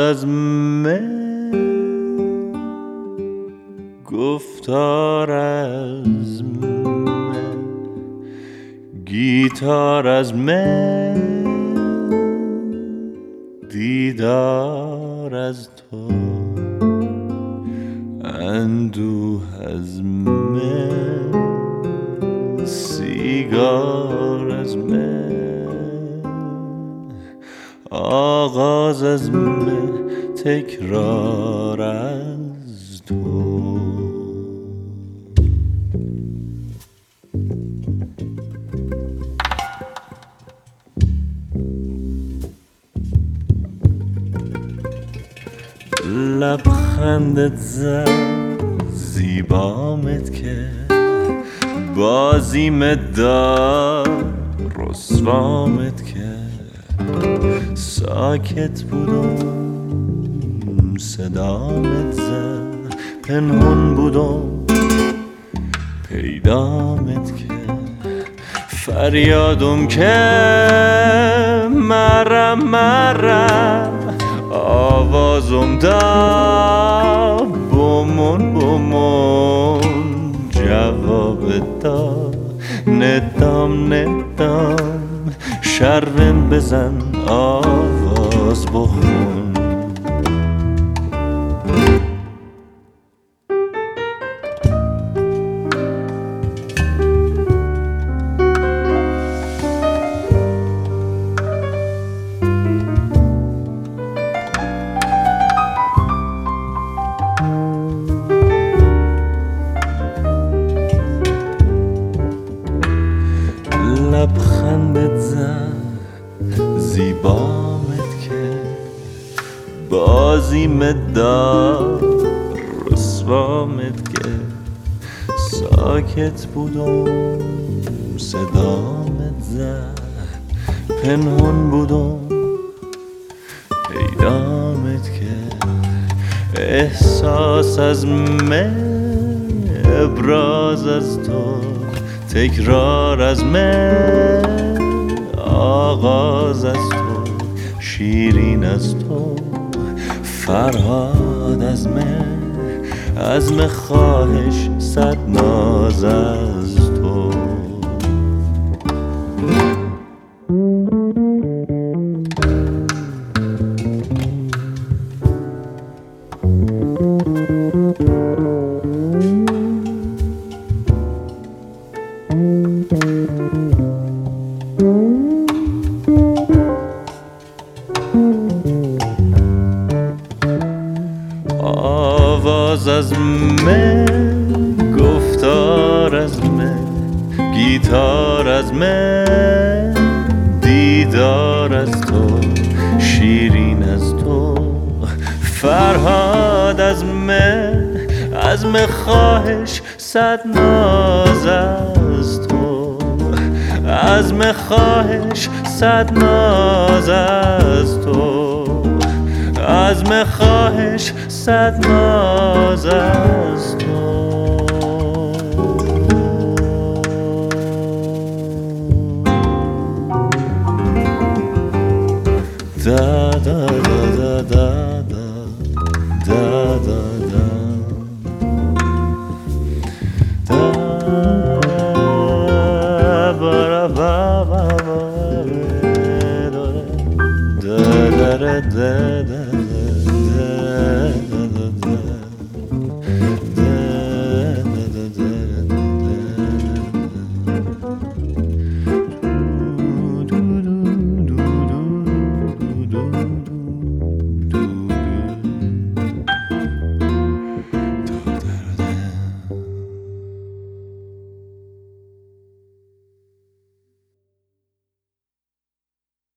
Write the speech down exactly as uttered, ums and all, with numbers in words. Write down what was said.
از من، گفتار از من، گیتار از من، دیدار از تو، اندوه از من، سیگار از من، آغاز از من، تکرار از تو. لبخندت زد زیبامت که بازیمت داد رسوامت که ساکت بودم صدامت زد پنهون بودم پیدامت که فریادم که مرم مرم آوازم دا بومون بومون جواب دا ندام ندام شرم بزن آواز بخون. لبخندت زد زیبامت که بازیمت داد رسوامت که ساکت بودم صدامت زد پنهون بودم پیدامت که احساس از من ابراز از تو تکرار از من آغاز از تو شیرین از تو فرهاد از من عزم خواهش صد ناز از تو. آواز از من گفتار از من گیتار از من دیدار از تو شیرین از تو فرهاد از من عزم خواهش صد ناز از تو عزم خواهش صد ناز از تو عزم خواهش صد ناز از تو. دا دا دا دا دا دا دا دا دا ba ba ba da da da da da da da da